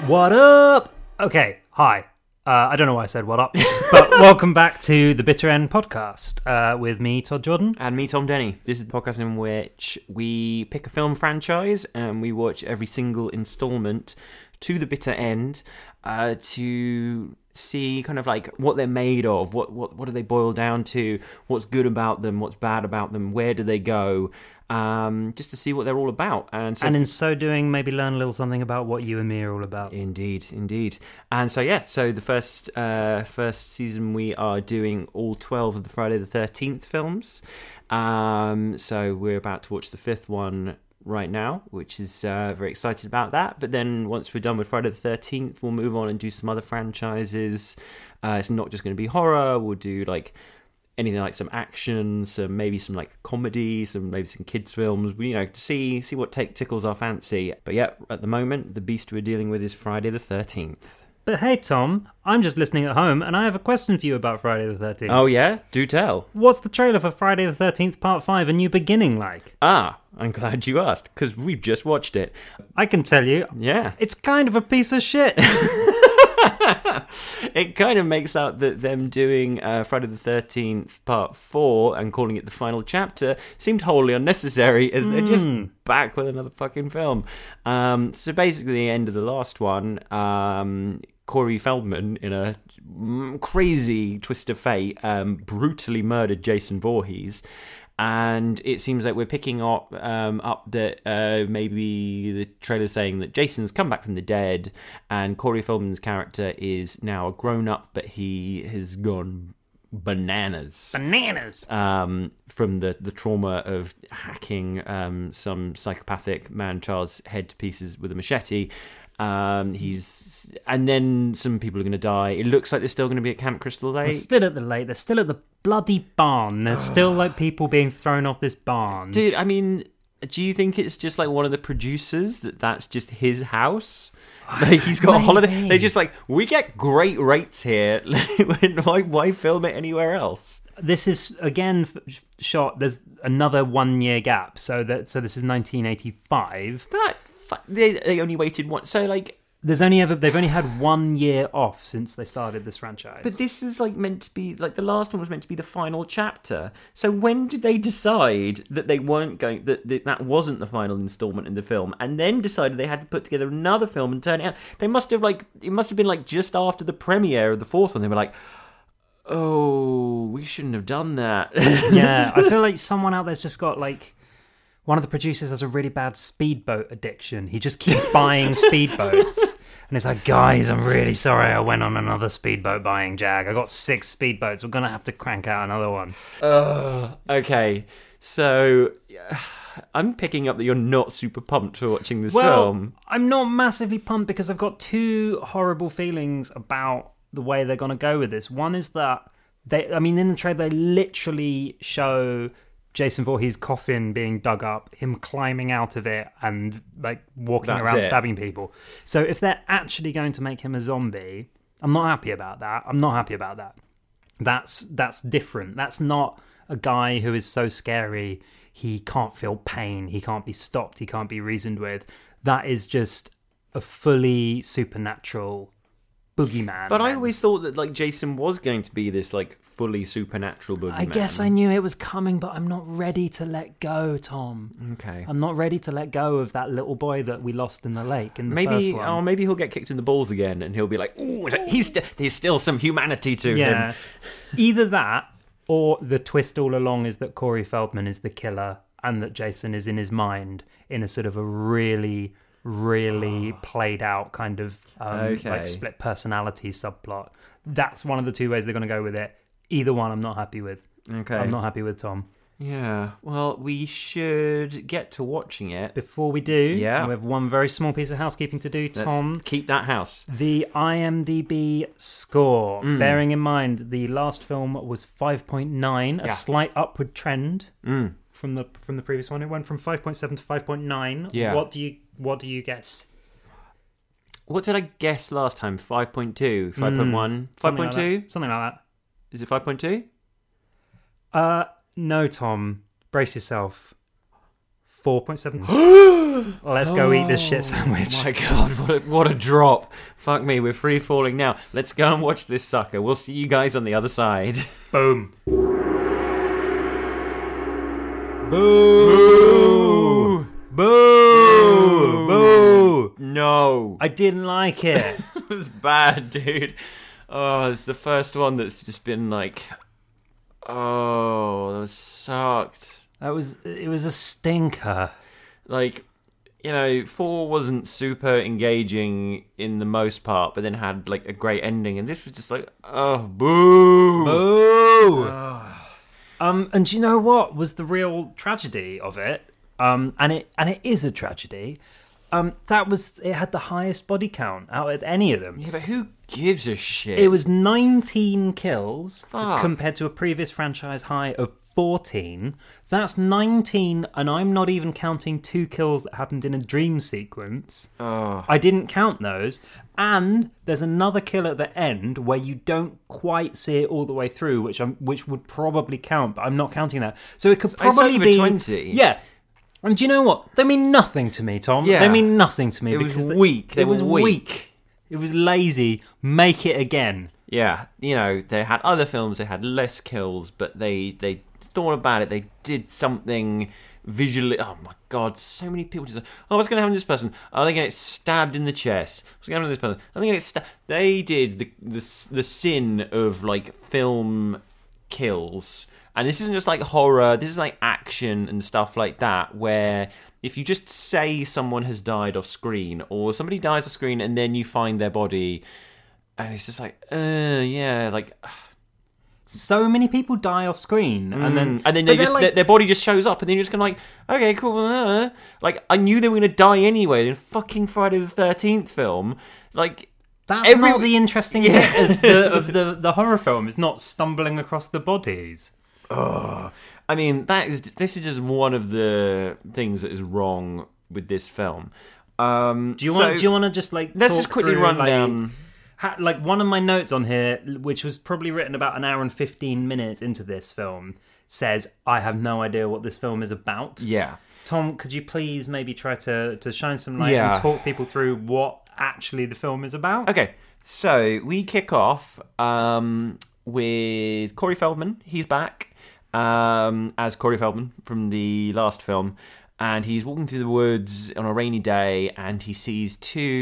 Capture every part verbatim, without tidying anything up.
What up? Okay, hi. Uh, I don't know why I said what up, but welcome back to the Bitter End podcast uh, with me, Todd Jordan. And me, Tom Denny. This is the podcast in which we pick a film franchise and we watch every single installment to the bitter end uh, to see kind of like what they're made of, what, what, what do they boil down to, what's good about them, what's bad about them, where do they go, um, just to see what they're all about. And, so and in so doing, maybe learn a little something about what you and me are all about. Indeed, indeed. And so, yeah, so the first uh, first season we are doing all twelve of the Friday the thirteenth films. Um, so we're about to watch the fifth one right now, which is uh, very excited about that. But then once we're done with Friday the thirteenth, we'll move on and do some other franchises. Uh, it's not just going to be horror. We'll do like anything like some action, some maybe some like comedy, some maybe some kids films. You know, see see what take tickles our fancy. But yeah, at the moment, the beast we're dealing with is Friday the thirteenth. But hey, Tom, I'm just listening at home, and I have a question for you about Friday the thirteenth. Oh yeah? Do tell. What's the trailer for Friday the thirteenth Part five, A New Beginning like? Ah, I'm glad you asked, because we've just watched it. I can tell you. Yeah. It's kind of a piece of shit. It kind of makes out that them doing uh, Friday the thirteenth Part four and calling it the final chapter seemed wholly unnecessary, as they're just back with another fucking film. Um, so basically, the end of the last one, um, Corey Feldman, in a crazy twist of fate, um, brutally murdered Jason Voorhees. And it seems like we're picking up um, up that uh, maybe the trailer's saying that Jason's come back from the dead, and Corey Feldman's character is now a grown-up, but he has gone bananas. Bananas! Um, from the, the trauma of hacking um, some psychopathic man-child's head to pieces with a machete. Um, he's and then some people are going to die. It looks like they're still going to be at Camp Crystal Lake. They're still at the lake. They're still at the bloody barn. There's still like people being thrown off this barn. Dude, I mean, do you think it's just like one of the producers that that's just his house? Like he's got Maybe. a holiday. They're just like, we get great rates here. why, why film it anywhere else? This is again f- shot. There's another one year gap. So that so this is nineteen eighty-five. That they they only waited one. So like. There's only ever they've only had one year off since they started this franchise. But this is like meant to be like the last one was meant to be the final chapter. So when did they decide that they weren't going that that, that wasn't the final installment in the film, and then decided they had to put together another film and turn it out? They must have like it must have been like just after the premiere of the fourth one. They were like, "Oh, we shouldn't have done that." Yeah, I feel like someone out there's just got like. One of the producers has a really bad speedboat addiction. He just keeps buying speedboats. And it's like, guys, I'm really sorry I went on another speedboat buying jag. I got six speedboats. We're going to have to crank out another one. Uh, okay, so I'm picking up that you're not super pumped for watching this well, film. I'm not massively pumped because I've got two horrible feelings about the way they're going to go with this. One is that, they, I mean, in the trailer, they literally show Jason Voorhees' coffin being dug up, him climbing out of it and like walking That's around it. stabbing people. So if they're actually going to make him a zombie, I'm not happy about that. I'm not happy about that. That's that's different. That's not a guy who is so scary he can't feel pain, he can't be stopped, he can't be reasoned with. That is just a fully supernatural boogeyman. But I then. always thought that like Jason was going to be this like fully supernatural boogeyman. I guess I knew it was coming, but I'm not ready to let go, Tom. Okay. I'm not ready to let go of that little boy that we lost in the lake in the Maybe, first one. oh, maybe he'll get kicked in the balls again, and he'll be like, "Ooh, he's st- there's still some humanity to yeah. him." Either that, or the twist all along is that Corey Feldman is the killer, and that Jason is in his mind in a sort of a really, really played out kind of um, Okay. like split personality subplot. That's one of the two ways they're going to go with it. Either one, I'm not happy with. Okay. I'm not happy with, Tom. Yeah. Well, we should get to watching it. Before we do, Yeah. we have one very small piece of housekeeping to do, Tom. Let's keep that house. The IMDb score. Mm. Bearing in mind, the last film was five point nine, a Yeah. slight upward trend Mm. from the from the previous one. It went from five point seven to five point nine. Yeah. What do you what do you guess? What did I guess last time? five point two, five point one, five point two? Something like that. Something like Is it five point two? that. Uh, no, Tom. Brace yourself. four point seven. Let's go eat this shit sandwich. Oh my god, what a, what a drop. Fuck me, we're free falling now. Let's go and watch this sucker. We'll see you guys on the other side. Boom. Boo! Boo! Boo! No. I didn't like it. It was bad, dude. Oh, it's the first one that's just been like, oh, that sucked. That was, it was a stinker. Like, you know, four wasn't super engaging in the most part, but then had like a great ending, and this was just like, oh, boo, boo. Um, and do you know what was the real tragedy of it? Um, and it and it is a tragedy. Um, that was it had the highest body count out of any of them. Yeah, but who gives a shit? It was nineteen kills Fuck. compared to a previous franchise high of fourteen. That's nineteen, and I'm not even counting two kills that happened in a dream sequence. Oh. I didn't count those. And there's another kill at the end where you don't quite see it all the way through, which I'm, which would probably count, but I'm not counting that. So it could probably it's over be twenty. Yeah. And do you know what? They mean nothing to me, Tom. Yeah. They mean nothing to me. It was because weak. They it was were weak. weak. It was lazy. Make it again. Yeah, you know, they had other films, they had less kills, but they they thought about it, they did something visually. Oh my god, so many people just, oh, what's going to happen to this person? Oh, they're going to get stabbed in the chest. What's going to happen to this person? I think it's sta- they did the, the the sin of like film kills, and this isn't just like horror. This is like action and stuff like that, where if you just say someone has died off screen, or somebody dies off screen, and then you find their body, and it's just like, uh, yeah, like. So many people die off screen, and then and then they just like, their, their body just shows up, and then you're just kind of like, okay, cool. Uh. Like I knew they were gonna die anyway in fucking Friday the thirteenth film. Like that's every... not the interesting yeah. bit of, the, of the the horror film. It's not stumbling across the bodies. Oh, I mean that is this is just one of the things that is wrong with this film. Um, do you so want? Do you want to just like let's talk just quickly through, run like, down. Ha, like one of my notes on here, which was probably written about an hour and fifteen minutes into this film, says, I have no idea what this film is about. Yeah. Tom, could you please maybe try to, to shine some light yeah. and talk people through what actually the film is about? Okay, so we kick off um, with Corey Feldman. He's back um, as Corey Feldman from the last film. And he's walking through the woods on a rainy day, and he sees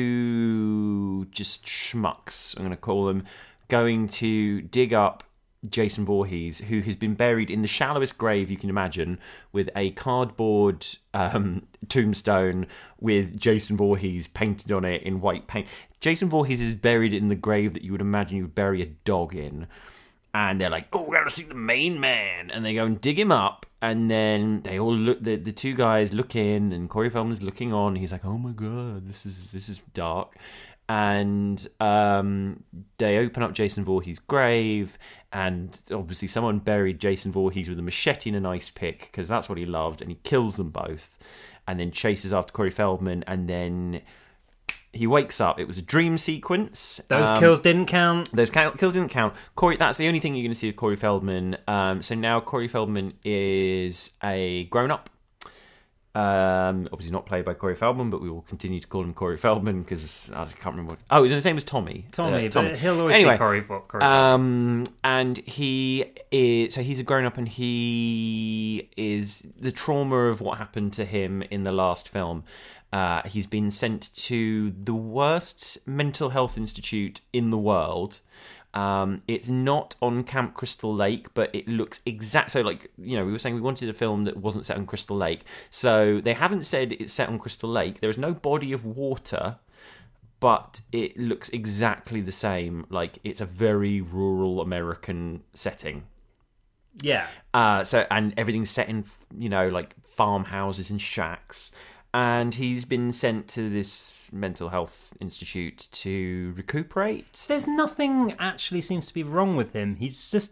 two just schmucks, I'm going to call them, going to dig up Jason Voorhees, who has been buried in the shallowest grave you can imagine, with a cardboard um, tombstone with Jason Voorhees painted on it in white paint. Jason Voorhees is buried in the grave that you would imagine you would bury a dog in. And they're like, oh, we gotta see the main man. And they go and dig him up. And then they all look, the, the two guys look in, and Corey Feldman's looking on. He's like, oh my God, this is this is dark. And um, they open up Jason Voorhees' grave. And obviously someone buried Jason Voorhees with a machete and an ice pick, because that's what he loved. And he kills them both. And then chases after Corey Feldman. And then he wakes up. It was a dream sequence. Those um, kills didn't count. Those kills didn't count. Corey, that's the only thing you're going to see of Corey Feldman. Um, so now Corey Feldman is a grown-up. Um, obviously not played by Corey Feldman, but we will continue to call him Corey Feldman because I can't remember what... Oh, his name was Tommy. Tommy, uh, Tommy. but he'll always anyway, be Corey, Corey um, and he is... So he's a grown-up, and he is... The trauma of what happened to him in the last film... Uh, he's been sent to the worst mental health institute in the world. Um, it's not on Camp Crystal Lake, but it looks exact. So, like, you know, we were saying we wanted a film that wasn't set on Crystal Lake. So they haven't said it's set on Crystal Lake. There is no body of water, but it looks exactly the same. Like, it's a very rural American setting. Yeah. Uh, so, and everything's set in, you know, like farmhouses and shacks. And he's been sent to this mental health institute to recuperate. There's nothing actually seems to be wrong with him. He's just a bit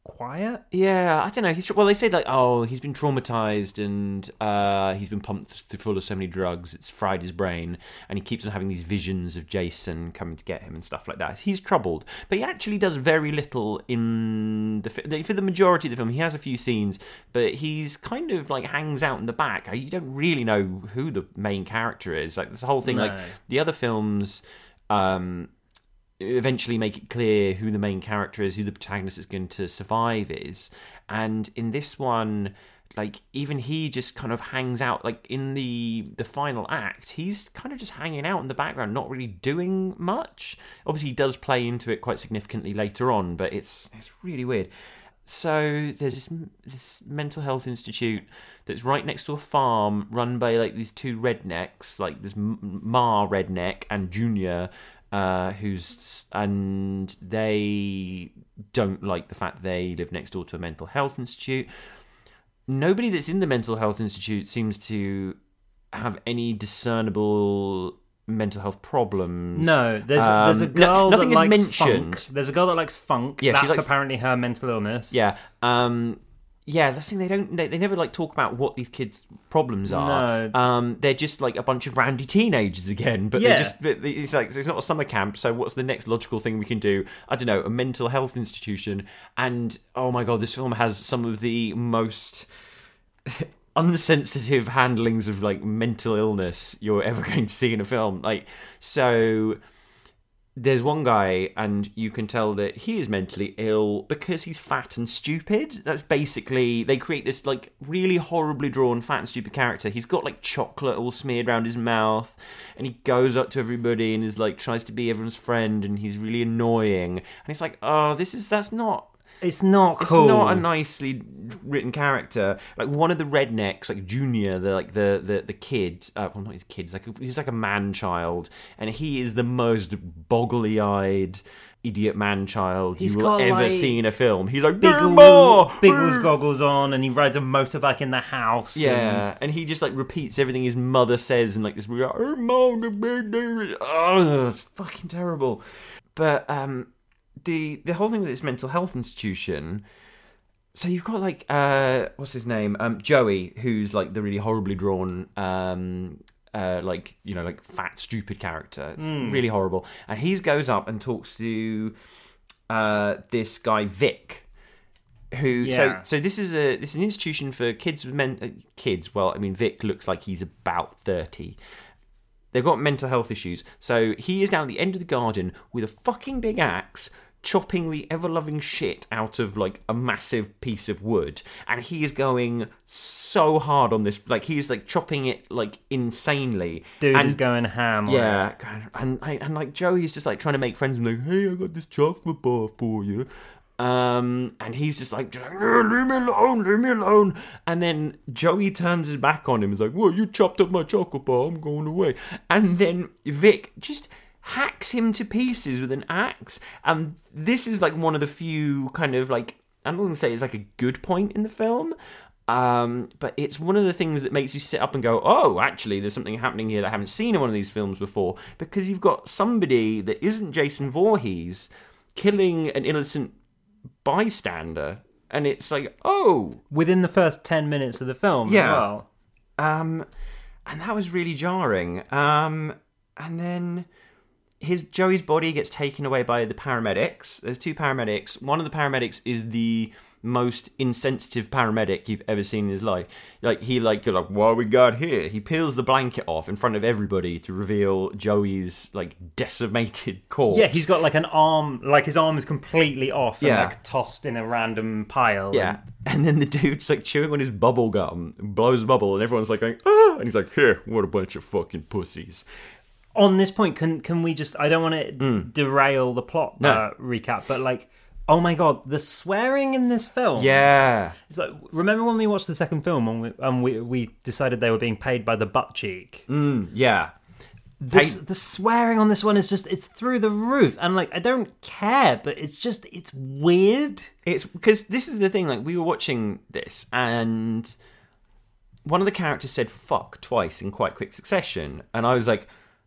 quiet. Yeah, I don't know. He's well. They say like, oh, he's been traumatized and uh, he's been pumped th- full of so many drugs. It's fried his brain, and he keeps on having these visions of Jason coming to get him and stuff like that. He's troubled, but he actually does very little in the fi- for the majority of the film. He has a few scenes, but he's kind of like hangs out in the back. You don't really know who the main character is. Like this whole thing, No. like the other films. Um, eventually make it clear who the main character is, who the protagonist is going to survive is. And in this one, like, even he just kind of hangs out. Like, in the the final act, he's kind of just hanging out in the background, not really doing much. Obviously, he does play into it quite significantly later on, but it's it's really weird. So there's this, this mental health institute that's right next to a farm run by, like, these two rednecks, like this Ma redneck and Junior, Uh, who's and they don't like the fact that they live next door to a mental health institute. Nobody that's in the mental health institute seems to have any discernible mental health problems. No, there's Um, there's a no- girl nothing that is likes mentioned. funk. There's a girl that likes funk. Yeah, she That's likes- apparently her mental illness. Yeah, um, yeah. That's the thing. They don't. They, they never like talk about what these kids' problems are. No. Um, they're just like a bunch of randy teenagers again. But Yeah. they just. but It's like it's not a summer camp. So what's the next logical thing we can do? I don't know. A mental health institution. And oh my god, this film has some of the most unsensitive handlings of like mental illness you're ever going to see in a film. Like so. There's one guy, and you can tell that he is mentally ill because he's fat and stupid. That's basically... They create this, like, really horribly drawn fat and stupid character. He's got, like, chocolate all smeared around his mouth, and he goes up to everybody and is, like, tries to be everyone's friend, and he's really annoying. And it's like, oh, this is... That's not... It's not It's cool. not a nicely written character. Like one of the rednecks, like Junior, the like the the, the kid. Uh, well, not his kid. He's like a, he's like a man child, and he is the most boggly-eyed idiot man child He's you will got, ever like, see in a film. He's like Biggles, more, Biggles goggles on, and he rides a motorbike in the house. and- Yeah, and he just like repeats everything his mother says and like this weird. Oh, it's fucking terrible. But um. The the whole thing with this mental health institution, so you've got like uh what's his name um Joey, who's like the really horribly drawn um uh like you know like fat stupid character. It's Mm. really horrible, and he goes up and talks to uh this guy Vic, who Yeah. so so this is a this is an institution for kids with men uh, kids. Well, I mean Vic looks like he's about thirty. They've got mental health issues. So he is down at the end of the garden with a fucking big axe, chopping the ever-loving shit out of, like, a massive piece of wood. And he is going so hard on this. Like, he's, like, chopping it, like, insanely. Dude and, is going ham on it. Yeah. And, and, and, like, Joey's just, like, trying to make friends and like, hey, I got this chocolate bar for you. Um, and he's just like, no, leave me alone, leave me alone. And then Joey turns his back on him. He's like, well, you chopped up my chocolate bar, I'm going away. And then Vic just hacks him to pieces with an axe. And this is like one of the few kind of like, I'm not going to say it's like a good point in the film. Um, but it's one of the things that makes you sit up and go, oh, actually, there's something happening here that I haven't seen in one of these films before. Because you've got somebody that isn't Jason Voorhees killing an innocent bystander, and it's like, oh, Within the first ten minutes of the film Yeah. as well. um, and that was really jarring. Um, and then his Joey's body gets taken away by the paramedics. There's two paramedics. One of the paramedics is the most insensitive paramedic you've ever seen in his life. Like he like you're like, what we got here? He peels the blanket off in front of everybody to reveal Joey's like decimated corpse. Yeah, he's got like an arm, like his arm is completely off and Yeah. like tossed in a random pile. Yeah, and then the dude's like chewing on his bubble gum, blows a bubble, and everyone's like going, ah! And he's like, here, what a bunch of fucking pussies. On this point, can can we just? I don't want to derail the plot No. uh, recap, but like, oh my god, the swearing in this film. Yeah. It's like, remember when we watched the second film and we and we, we decided they were being paid by the butt cheek. Mm, yeah. The, s- the swearing on this one is just, it's through the roof. And like, I don't care, but it's just, it's weird. It's because this is the thing, like, we were watching this, and one of the characters said fuck twice in quite quick succession, and I was like,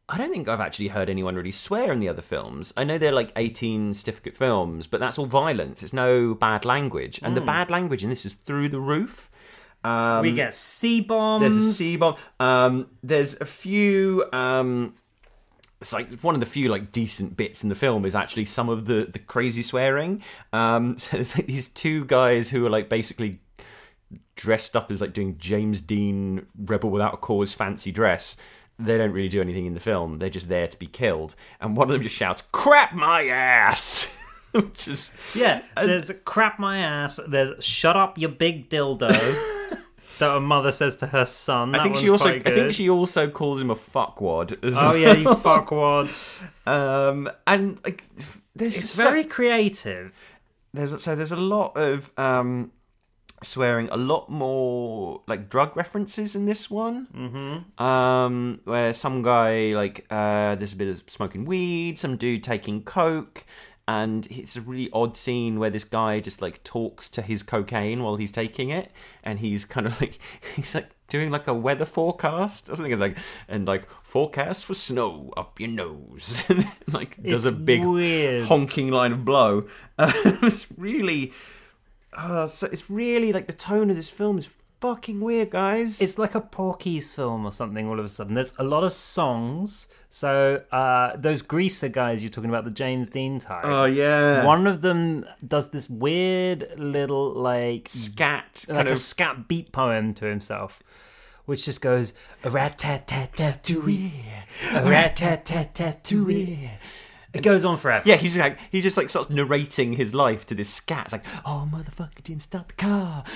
I don't think I've actually heard anyone really swear in the other films. I know they're like eighteen certificate films, but that's all violence. It's no bad language. And mm. the bad language in this is through the roof. Um, we get C-bombs. There's a C-bomb. Um, there's a few... Um, it's like one of the few like decent bits in the film is actually some of the, the crazy swearing. Um, so there's like these two guys who are like basically dressed up as like doing James Dean Rebel Without a Cause fancy dress. They don't really do anything in the film. They're just there to be killed. And one of them just shouts, "Crap my ass!" Which is, yeah, there's "crap my ass." There's "shut up, you big dildo." That a mother says to her son. That I think she also. I think she also calls him a fuckwad. As oh well. yeah, you fuckwad. Um, and like, there's it's so, very creative. There's so there's a lot of um, swearing, a lot more like drug references in this one. Mm-hmm. Um, where some guy like uh, there's a bit of smoking weed, some dude taking coke. And it's a really odd scene where this guy just like talks to his cocaine while he's taking it, and he's kind of like he's like doing like a weather forecast or something. It's like and like forecast for snow up your nose, and like does it's a big weird. honking line of blow. Uh, it's really, uh, so it's really like the tone of this film is fucking weird, guys. It's like a Porky's film or something. All of a sudden, there's a lot of songs. So uh, those Greaser guys you're talking about, the James Dean types. Oh yeah. One of them does this weird little like scat, like kind a of scat beat poem to himself, which just goes a rat tat tat tat to it, a rat tat tat tat to it. It goes on forever. Yeah, he's like he just like starts narrating his life to this scat. It's like, "Oh motherfucker, didn't start the car."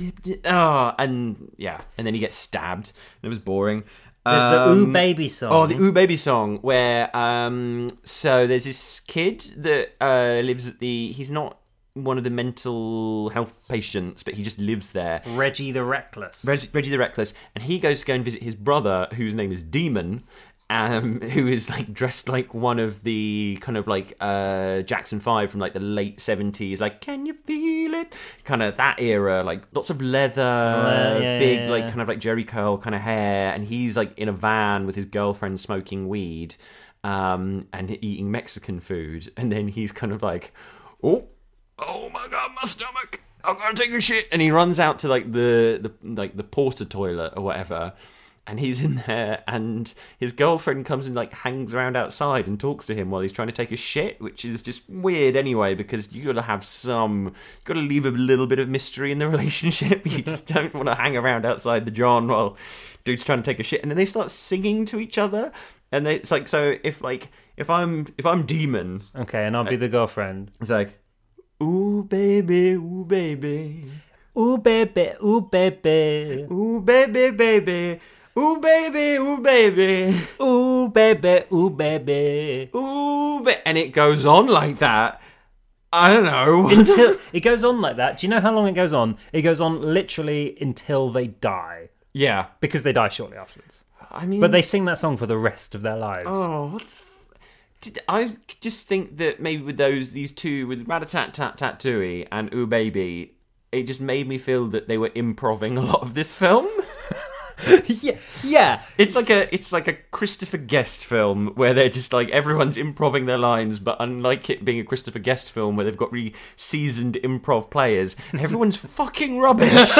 Oh, and yeah, and then he gets stabbed. And it was boring. There's um, the Ooh Baby song. Oh, the Ooh Baby song, where um, so there's this kid that uh, lives at the. He's not one of the mental health patients, but he just lives there. Reggie the Reckless. Reggie, Reggie the Reckless, and he goes to go and visit his brother, whose name is Demon. Um, who is like dressed like one of the kind of like uh, Jackson five from like the late seventies, like "Can you feel it?" kind of that era, like lots of leather, uh, yeah, big yeah, yeah. like kind of like Jerry curl kind of hair, and he's like in a van with his girlfriend smoking weed um, and eating Mexican food, and then he's kind of like, "Oh, oh my god, my stomach! I'm gonna take a shit," and he runs out to like the, the like the porta toilet or whatever. And he's in there, and his girlfriend comes and like hangs around outside and talks to him while he's trying to take a shit, which is just weird anyway, because you got to have some, you got to leave a little bit of mystery in the relationship. You just don't want to hang around outside the John while dude's trying to take a shit, and then they start singing to each other, and they, it's like, so if like if I'm if I'm Demon, okay, and I'll be the girlfriend. It's like, "Ooh baby, ooh baby, ooh baby, ooh baby, ooh baby, baby." Ooh baby, ooh baby, ooh baby, ooh baby, ooh ba-, and it goes on like that. I don't know. Until it goes on like that. Do you know how long it goes on? It goes on literally until they die. Yeah, because they die shortly afterwards. I mean, but they sing that song for the rest of their lives. Oh, what the f- Did, I just think that maybe with those these two, with Rat-a-tat-tat-tat-tooey and Ooh Baby, it just made me feel that they were improving a lot of this film. yeah, yeah. It's like a it's like a Christopher Guest film where they're just like everyone's improving their lines, but unlike it being a Christopher Guest film where they've got really seasoned improv players, everyone's fucking rubbish.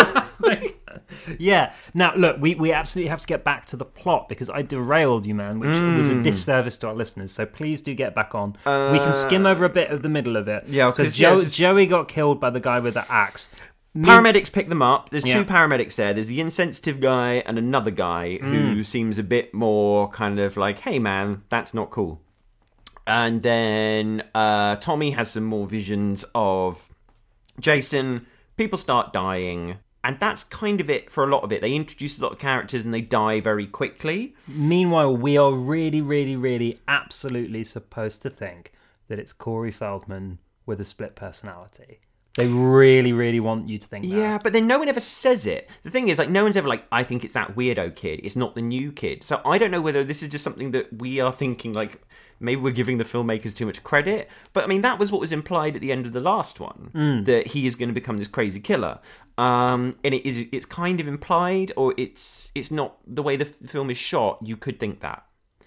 Yeah. Now, look, we, we absolutely have to get back to the plot because I derailed you, man, which mm. was a disservice to our listeners. So please do get back on. Uh, we can skim over a bit of the middle of it. Yeah. So jo- yeah, just... Joey got killed by the guy with the axe. Paramedics pick them up. There's yeah. two paramedics there. There's the insensitive guy and another guy mm. who seems a bit more kind of like, "Hey, man, that's not cool." And then uh, Tommy has some more visions of Jason. People start dying. And that's kind of it for a lot of it. They introduce a lot of characters and they die very quickly. Meanwhile, we are really, really, really absolutely supposed to think that it's Corey Feldman with a split personality. They really, really want you to think that. Yeah, but then no one ever says it. The thing is, like, no one's ever like, "I think it's that weirdo kid. It's not the new kid." So I don't know whether this is just something that we are thinking, like, maybe we're giving the filmmakers too much credit. But, I mean, that was what was implied at the end of the last one, mm. that he is going to become this crazy killer. Um, and it is, it's kind of implied, or it's it's not the way the film is shot. You could think that.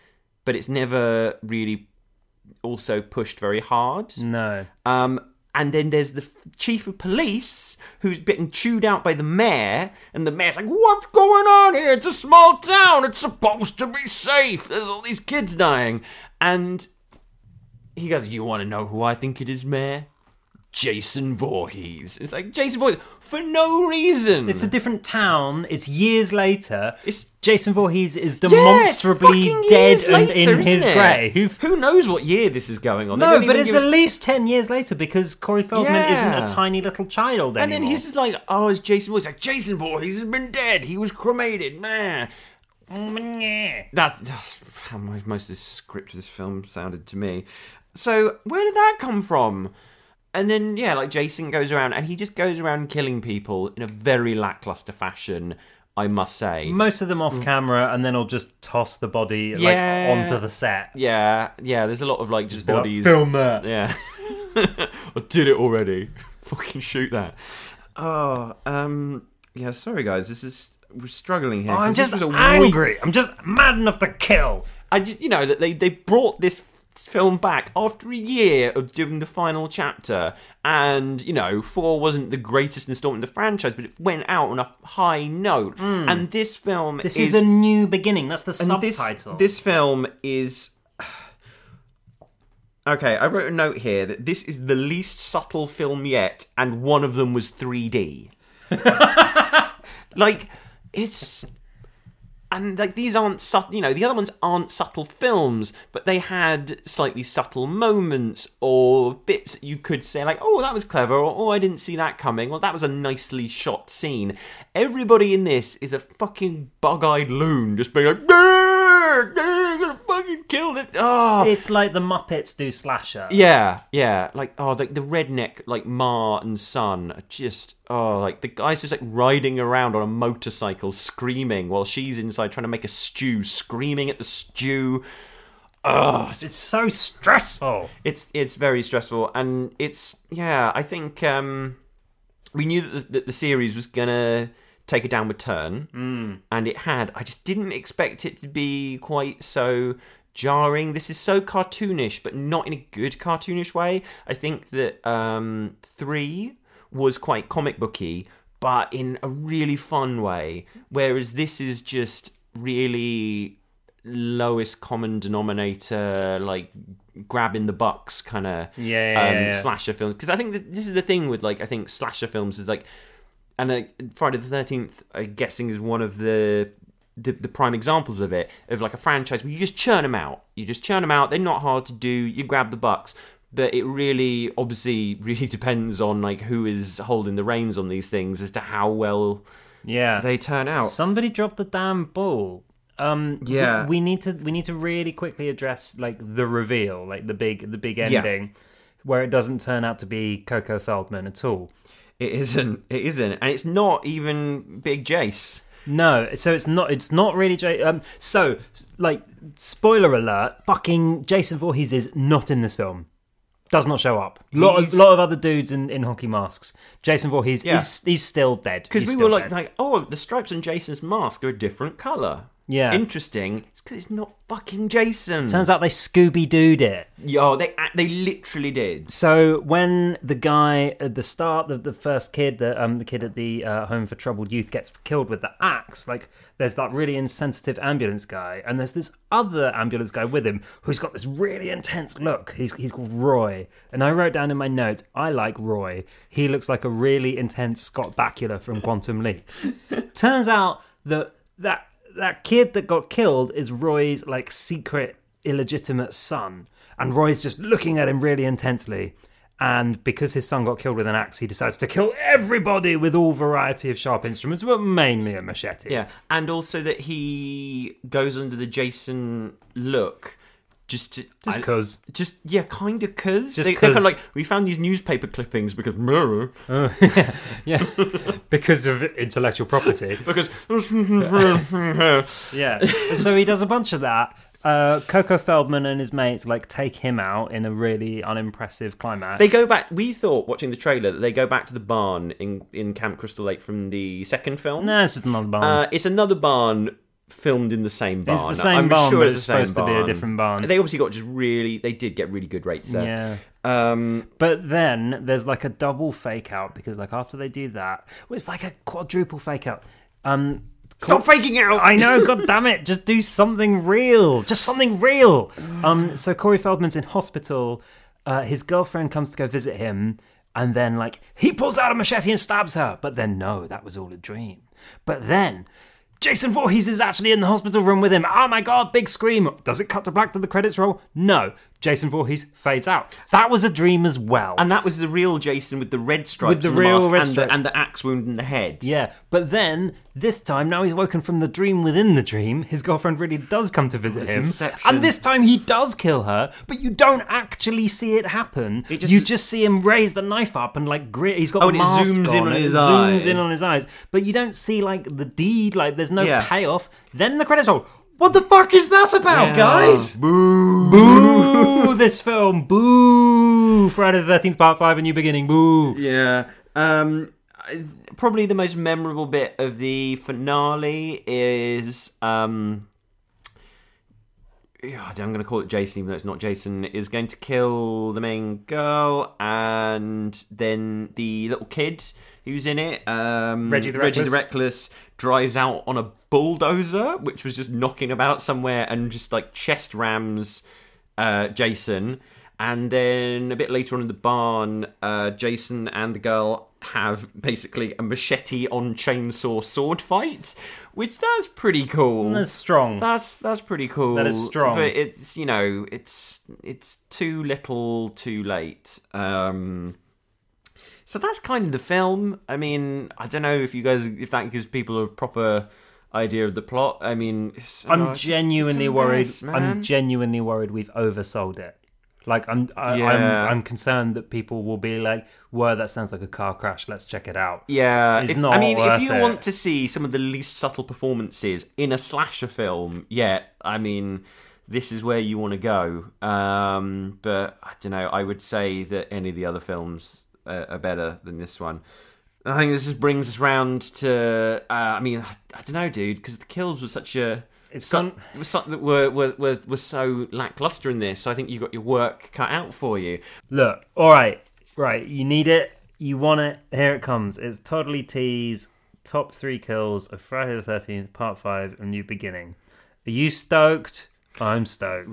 but it's never really also pushed very hard. No. Um, and then there's the chief of police who's been chewed out by the mayor, and the mayor's like, what's going on here? It's a small town. It's supposed to be safe. There's all these kids dying. And he goes, you want to know who I think it is, Mayor? Jason Voorhees. It's like, Jason Voorhees, for no reason. It's a different town. It's years later. It's Jason Voorhees is Yeah, demonstrably fucking dead years and later, in isn't his it? grave. Who knows what year this is going on? They No, don't but even it's give at us- least ten years later because Corey Feldman Yeah. isn't a tiny little child anymore. And then he's just like, oh, it's Jason Voorhees. Like, Jason Voorhees has been dead. He was cremated. Nah. That, that's how my, most of this script of this film sounded to me. So, where did that come from? And then, yeah, like, Jason goes around, and he just goes around killing people in a very lackluster fashion, I must say. Most of them off camera, and then he'll just toss the body Yeah. like onto the set. Yeah, yeah, there's a lot of, like, just Be like, bodies. film that. Yeah. I did it already. Fucking shoot that. Oh, um, yeah, sorry, guys. This is... We're struggling here. Oh, I'm 'cause just this was a angry. I'm just mad enough to kill. I just, you know, that they, they brought this film back after a year of doing the final chapter, and, you know, four wasn't the greatest installment of the franchise, but it went out on a high note. And this film This is... is, a new beginning. That's the and this, subtitle. this film is... Okay, I wrote a note here that this is the least subtle film yet, and one of them was three D. Like, it's... And, like, these aren't subtle, you know, the other ones aren't subtle films, but they had slightly subtle moments or bits that you could say, like, oh, that was clever, or oh, I didn't see that coming, or that was a nicely shot scene. Everybody in this is a fucking bug-eyed loon, just being like, "Grr, grr, I'm gonna fucking kill this. Oh. It's like the Muppets do slasher. Yeah, yeah, like, oh, the, the redneck, like, Ma and son are just, oh, like, the guy's just, like, riding around on a motorcycle screaming while she's inside trying to make a stew, screaming at the stew. Oh, it's, It's so stressful. it's it's very stressful, and it's, yeah, I think um, we knew that the, that the series was gonna take a downward turn, mm. and it had. I just didn't expect it to be quite so jarring. This is so cartoonish, but not in a good cartoonish way. I think that um, three was quite comic booky, but in a really fun way, whereas this is just really lowest common denominator, like grabbing the bucks kind of Yeah, yeah, um, yeah, yeah. slasher films. Because I think that this is the thing with, like, I think slasher films is like, and uh, Friday the thirteenth, I'm guessing, is one of the, the the prime examples of it, of like a franchise where you just churn them out. You just churn them out. They're not hard to do. You grab the bucks. But it really, obviously, really depends on, like, who is holding the reins on these things as to how well Yeah. they turn out. Somebody dropped the damn ball. Um, Yeah. we, we need to we need to really quickly address, like, the reveal, like the big the big Yeah. ending, where it doesn't turn out to be Coco Feldman at all. It isn't. It isn't, and it's not even Big Jace. No, so it's not. It's not really. J- um, so, like, spoiler alert: fucking Jason Voorhees is not in this film. Does not show up. Lot of, He's- lot of other dudes in, in hockey masks. Jason Voorhees Yeah. is he's still dead. Because He's we still were like, dead. like, oh, the stripes on Jason's mask are a different colour. Yeah. Interesting. It's because it's not fucking Jason. Turns out they Scooby Dooed it. Yo, they they literally did. So when the guy at the start, the, the first kid, the um the kid at the uh, home for troubled youth gets killed with the axe, like, there's that really insensitive ambulance guy, and there's this other ambulance guy with him who's got this really intense look. He's he's called Roy, and I wrote down in my notes, I like Roy. He looks like a really intense Scott Bakula from Quantum Leap. Turns out that that that kid that got killed is Roy's, like, secret illegitimate son. And Roy's just looking at him really intensely. And because his son got killed with an axe, he decides to kill everybody with all variety of sharp instruments, but mainly a machete. Yeah, and also that he goes under the Jason look. Just to, Just I- cause. Just, yeah, kind of cause. Just they, they're kind 'cause. of like, we found these newspaper clippings because... Yeah. Because of intellectual property. because... Yeah. So he does a bunch of that. Uh, Coco Feldman and his mates, like, take him out in a really unimpressive climax. They go back... We thought, watching the trailer, that they go back to the barn in, in Camp Crystal Lake from the second film. No, it's just another barn. Uh, it's another barn filmed in the same barn. It's the same I'm barn, sure but it's it's the same supposed to be barn. a different barn. They obviously got just really, they did get really good rates there. Yeah. Um, But then there's like a double fake out because like after they do that, well, it's like a quadruple fake out. Um, Stop faking out! I know, god damn it, just do something real. Just something real. Um, so Corey Feldman's in hospital. Uh, his girlfriend comes to go visit him, and then like he pulls out a machete and stabs her. But then no, that was all a dream. But then Jason Voorhees is actually in the hospital room with him. Oh my god, big scream. Does it cut to black to the credits roll? No. Jason Voorhees fades out. That was a dream as well. And that was the real Jason with the red stripes With the on the real mask red and, stripes. the, and the axe wound in the head. Yeah, but then this time, now he's woken from the dream within the dream, his girlfriend really does come to visit It's him. Inception. And this time he does kill her, but you don't actually see it happen. It just- you just see him raise the knife up and like grit. He's got Oh, the and it mask zooms in on and his it zooms eye. in on his eyes, but you don't see like the deed. Like there's no Yeah. payoff. Then the credits roll. What the fuck is that about, Yeah. guys? Boo! Boo! This film. Boo! Friday the thirteenth, Part Five: A New Beginning. Boo! Yeah. Um, I- probably the most memorable bit of the finale is... Um, yeah, I'm going to call it Jason, even though it's not Jason, is going to kill the main girl, and then the little kid who's in it, um, Reggie the Reggie the Reckless. Reckless, drives out on a bulldozer, which was just knocking about somewhere, and just like chest rams uh, Jason. And then a bit later on in the barn, uh, Jason and the girl have basically a machete on chainsaw sword fight, which that's pretty cool. That's strong. That's that's pretty cool. That is strong. But it's, you know, it's it's too little, too late. Um, so that's kind of the film. I mean, I don't know if you guys, if that gives people a proper idea of the plot. I mean, it's, I'm oh, it's- genuinely it's a worried. mess, man. I'm genuinely worried we've oversold it. Like I'm, I, Yeah. I'm, I'm concerned that people will be like, "Whoa, that sounds like a car crash. Let's check it out." Yeah, It's if, not I mean, if worth you it. want to see some of the least subtle performances in a slasher film, yeah, I mean, this is where you want to go. Um, but I don't know. I would say that any of the other films uh, are better than this one. I think this just brings us round to. Uh, I mean, I, I don't know, dude, because the kills were such a. It's So, gone. it was something that were, were were were so lackluster in this. So I think you got your work cut out for you. Look, all right, right. You need it. You want it. Here it comes. It's Toddly T's top three kills of Friday the thirteenth, Part Five: A New Beginning. Are you stoked? I'm stoked.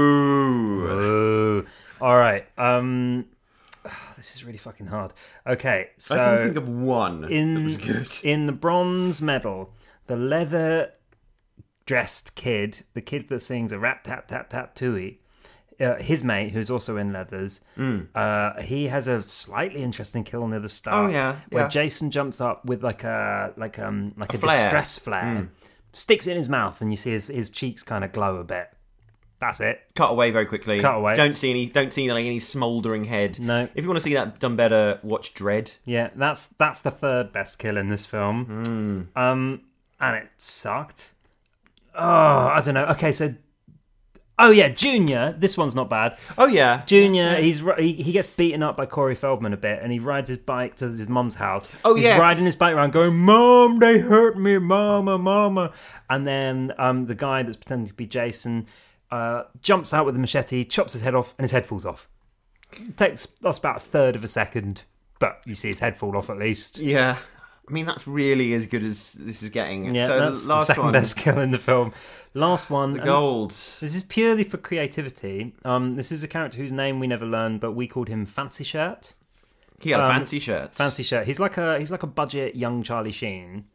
Woo! Ooh. All right. Um, this is really fucking hard. Okay, so I can think of one that in was good. in the bronze medal, the leather dressed kid, the kid that sings a rap tap tap tap tooey, uh, his mate who's also in leathers, Mm. uh, he has a slightly interesting kill near the start. Oh, yeah, where yeah. Jason jumps up with like a like um like a, A flare. distress flare, sticks it in his mouth, and you see his his cheeks kind of glow a bit. That's it. Cut away very quickly. Cut away. Don't see any. Don't see like any smouldering head. No. If you want to see that done better, watch Dread. Yeah, that's that's the third best kill in this film. Mm. Um, and it sucked. Oh, I don't know. Okay, so oh yeah, Junior. This one's not bad. Oh yeah, Junior, he's ri- he, he gets beaten up by Corey Feldman a bit, and he rides his bike to his mum's house. Oh, he's yeah. riding his bike around, going, "Mom, they hurt me, Mama, Mama." And then um, the guy that's pretending to be Jason uh, jumps out with a machete, chops his head off, and his head falls off. It takes that's about a third of a second, but you see his head fall off at least. yeah. I mean, that's really as good as this is getting. Yeah, so that's the the last second one, best kill in the film. Last one, the and gold. this is purely for creativity. Um, this is a character whose name we never learned, but we called him Fancy Shirt. He had a um, fancy shirt. Fancy Shirt. He's like a he's like a budget young Charlie Sheen.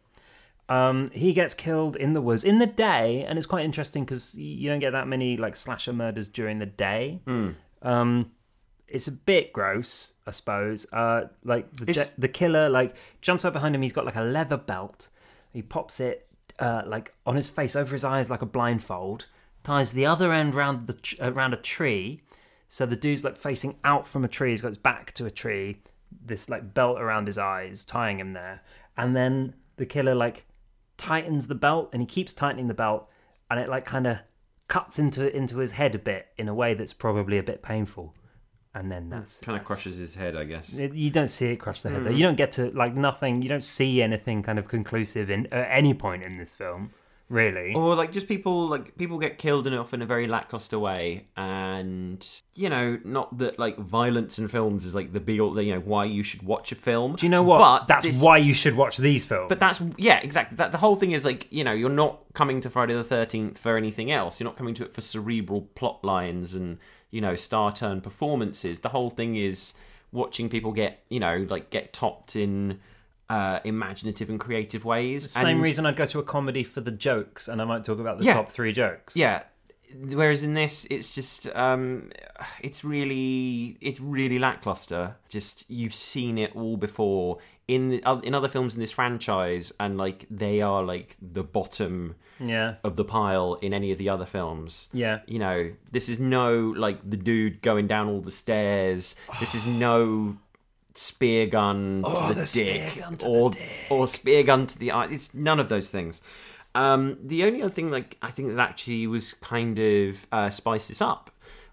Um, he gets killed in the woods in the day, and it's quite interesting because you don't get that many like slasher murders during the day. Mm. Um, it's a bit gross, I suppose. Uh, like the, It's- je- the killer like jumps up behind him. He's got like a leather belt. He pops it uh, like on his face over his eyes like a blindfold. Ties the other end round the tr- around a tree, so the dude's like facing out from a tree. He's got his back to a tree. This like belt around his eyes, tying him there, and then the killer like tightens the belt, and he keeps tightening the belt, and it like kind of cuts into into his head a bit in a way that's probably a bit painful. And then that's Kind of that's- crushes his head, I guess. it- You don't see it crush the head Hmm. though. You don't get to like nothing. You don't see anything kind of conclusive in at any point in this film. really. Or like just people like people get killed in off in a very lackluster way, and you know, not that like violence in films is like the be all, you know, why you should watch a film. Do you know what? But that's this, why you should watch these films. But that's yeah, exactly. That the whole thing is like, you know, you're not coming to Friday the thirteenth for anything else. You're not coming to it for cerebral plot lines and, you know, star turn performances. The whole thing is watching people get, you know, like get topped in uh, imaginative and creative ways. Same and, reason I'd go to a comedy for the jokes, and I might talk about the Yeah. top three jokes. Yeah. Whereas in this, it's just, um, it's really, it's really lackluster. Just you've seen it all before in the, in other films in this franchise, and like they are like the bottom Yeah. of the pile in any of the other films. Yeah. You know, this is no like the dude going down all the stairs. This is no spear gun Oh, to the, the spear dick gun to or the dick. or spear gun to the eye. It's none of those things. Um, the only other thing, like I think that actually was kind of uh, spiced this up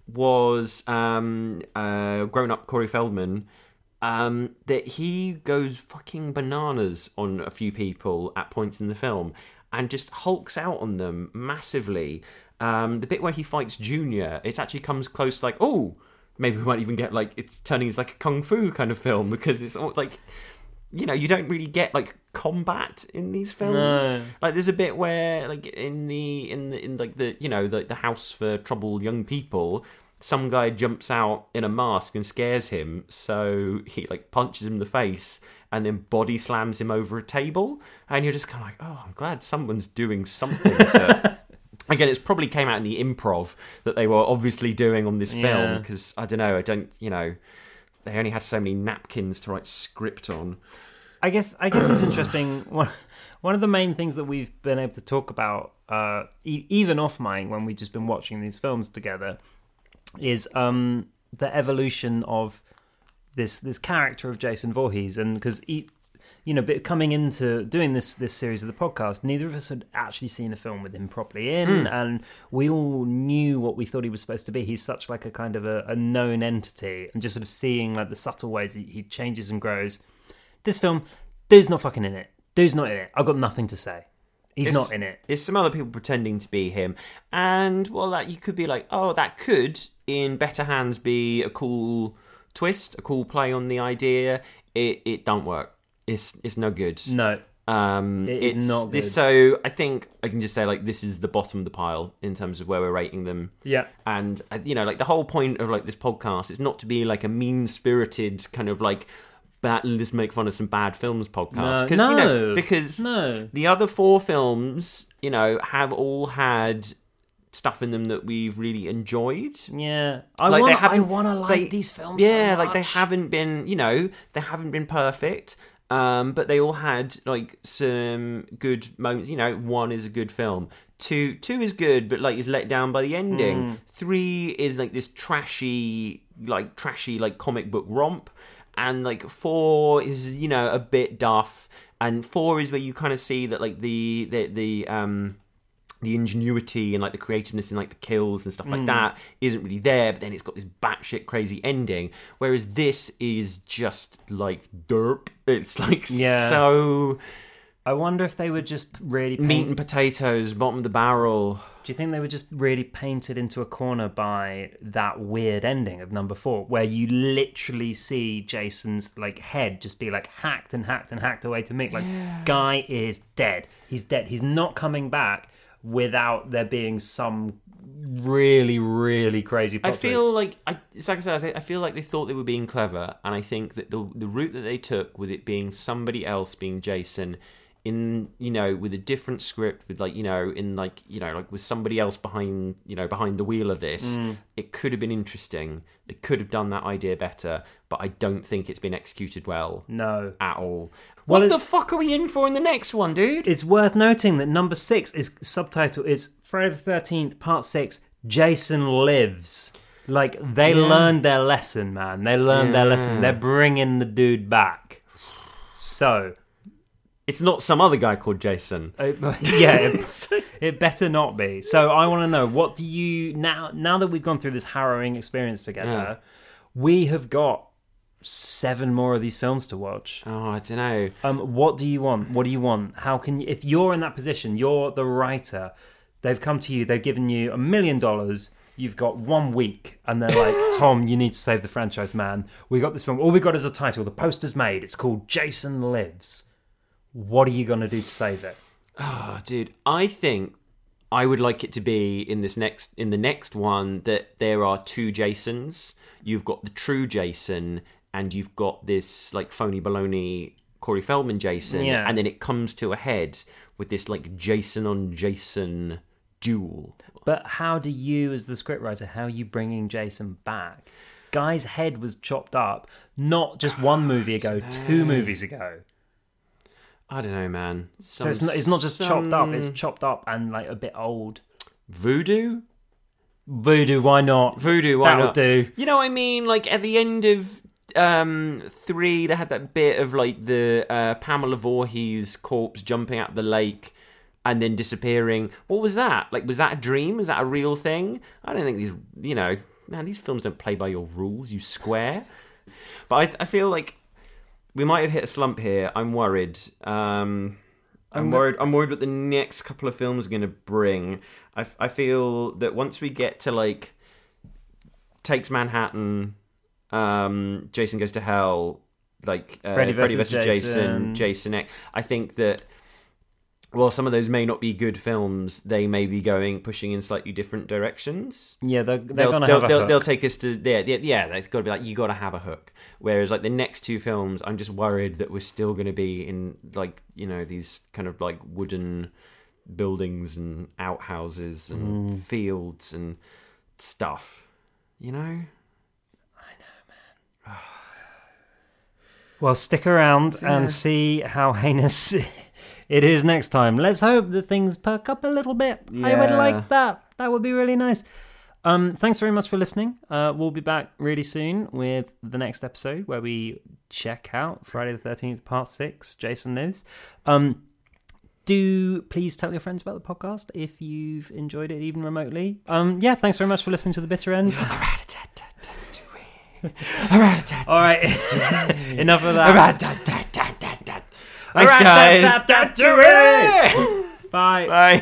was um, uh, grown-up Corey Feldman. Um, that he goes fucking bananas on a few people at points in the film and just hulks out on them massively. Um, the bit where he fights Junior, it actually comes close, like, oh, maybe we might even get like it's turning into like a kung fu kind of film, because it's all like, you know, you don't really get like combat in these films. No. Like there's a bit where like in the in the in like the you know the the house for troubled young people, some guy jumps out in a mask and scares him, so he like punches him in the face and then body slams him over a table, and you're just kind of like, oh, I'm glad someone's doing something to again, it's probably came out in the improv that they were obviously doing on this Yeah. film, because I don't know, I don't, you know, they only had so many napkins to write script on. I guess I guess it's interesting. One one of the main things that we've been able to talk about, uh, e- even off mic when we've just been watching these films together, is um, the evolution of this this character of Jason Voorhees, and because you know, but coming into doing this this series of the podcast, neither of us had actually seen a film with him properly in, Mm. and we all knew what we thought he was supposed to be. He's such like a kind of a, a known entity, and just sort of seeing like the subtle ways he, he changes and grows. This film, dude's not fucking in it. Dude's not in it. I've got nothing to say. He's It's- not in it. There's some other people pretending to be him, and well, that you could be like, oh, that could in better hands be a cool twist, a cool play on the idea. It it don't work. It's it's no good. No. Um, It is it's not this. good. So I think I can just say like this is the bottom of the pile in terms of where we're rating them. Yeah. And uh, you know, like the whole point of like this podcast is not to be like a mean-spirited kind of like bad, let's make fun of some bad films podcast. No. you know, No. because No. the other four films, you know, have all had stuff in them that we've really enjoyed. Yeah. I Like, they want. I haven't- want to like they- these films. so Yeah, like they much. haven't been, you know, they haven't been perfect. Um, but they all had like some good moments. You know, one is a good film. Two, two is good, but like is let down by the ending. Mm. Three is like this trashy, like trashy, like comic book romp, and like four is you know a bit duff. And four is where you kind of see that like the the the um. the ingenuity and like the creativeness and like the kills and stuff like Mm. that isn't really there, but then it's got this batshit crazy ending, whereas this is just like derp. It's like Yeah. so I wonder if they were just really paint- meat and potatoes, bottom of the barrel. Do you think they were just really painted into a corner by that weird ending of number four, where you literally see Jason's like head just be like hacked and hacked and hacked away to meat? Like, guy is dead. He's dead. He's not coming back without there being some really, really crazy plot I feel twist. like I, it's like I said, I, think, I feel like they thought they were being clever, and I think that the the route that they took with it being somebody else being Jason, in you know with a different script, with like you know in like you know like with somebody else behind you know behind the wheel of this, Mm. it could have been interesting. They could have done that idea better, but I don't think it's been executed well No. at all. Well, What the it's- fuck are we in for in the next one, dude? It's worth noting that number six is subtitle is Friday the thirteenth, part six, Jason Lives. Like, they Yeah. learned their lesson, man. They learned their lesson. Yeah. They're bringing the dude back. So, It's not some other guy called Jason. uh, yeah, it, it better not be. So, I want to know, what do you, now Now that we've gone through this harrowing experience together, Yeah. we have got seven more of these films to watch. Oh, I don't know. Um, what do you want? What do you want? How can you, if you're in that position, you're the writer, they've come to you, they've given you a million dollars, you've got one week, and they're like, Tom, you need to save the franchise, man. We got this film, all we got is a title, the poster's made, it's called Jason Lives. What are you going to do to save it? Oh, dude, I think I would like it to be in this next in the next one that there are two Jasons. You've got the true Jason, and you've got this like phony baloney Corey Feldman Jason, Yeah. and then it comes to a head with this like Jason on Jason duel. But how do you, as the scriptwriter, how are you bringing Jason back? Guy's head was chopped up, not just one movie ago, two movies ago. I don't know, man. Some, So it's not, it's not just some... chopped up, it's chopped up and like a bit old. Voodoo? Voodoo, why not? Voodoo, why That'll not? do. You know what I mean? Like at the end of um, three, they had that bit of like the uh, Pamela Voorhees corpse jumping out the lake and then disappearing. What was that? Like, was that a dream? Was that a real thing? I don't think these, you know, man, these films don't play by your rules, you square. But I, I feel like we might have hit a slump here. I'm worried. Um, I'm, I'm worried. I'm worried what the next couple of films are going to bring. I, I feel that once we get to like Takes Manhattan, um, Jason Goes to Hell, like uh, Freddy Freddy versus versus Jason, Jason. Jason X. I think that while some of those may not be good films, they may be going pushing in slightly different directions. Yeah, they're, they're They'll, going to they'll, have a they'll, hook. they'll take us to yeah, yeah, yeah. They've got to be like, you got to have a hook. Whereas like the next two films, I'm just worried that we're still going to be in like you know these kind of like wooden buildings and outhouses and Mm. fields and stuff. You know. Well, stick around Yeah. and see how heinous it is next time. Let's hope that things perk up a little bit. I would Yeah. like that. That would be really nice. Um, thanks very much for listening. Uh, we'll be back really soon with the next episode where we check out Friday the thirteenth, Part six, Jason Lives. Um, do please tell your friends about the podcast if you've enjoyed it even remotely. Um, yeah, thanks very much for listening to The Bitter End. All right, enough of that. Thanks, guys. Bye. Bye.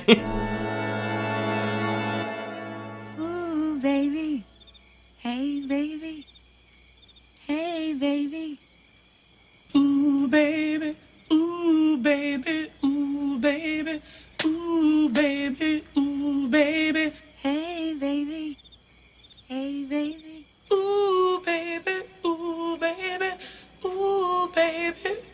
Ooh, baby. Hey, baby. Hey, baby. Ooh, baby, ooh, baby, ooh, baby, ooh, baby, ooh, baby, Hey, baby. Hey, baby. ooh, baby, ooh, baby, ooh, baby,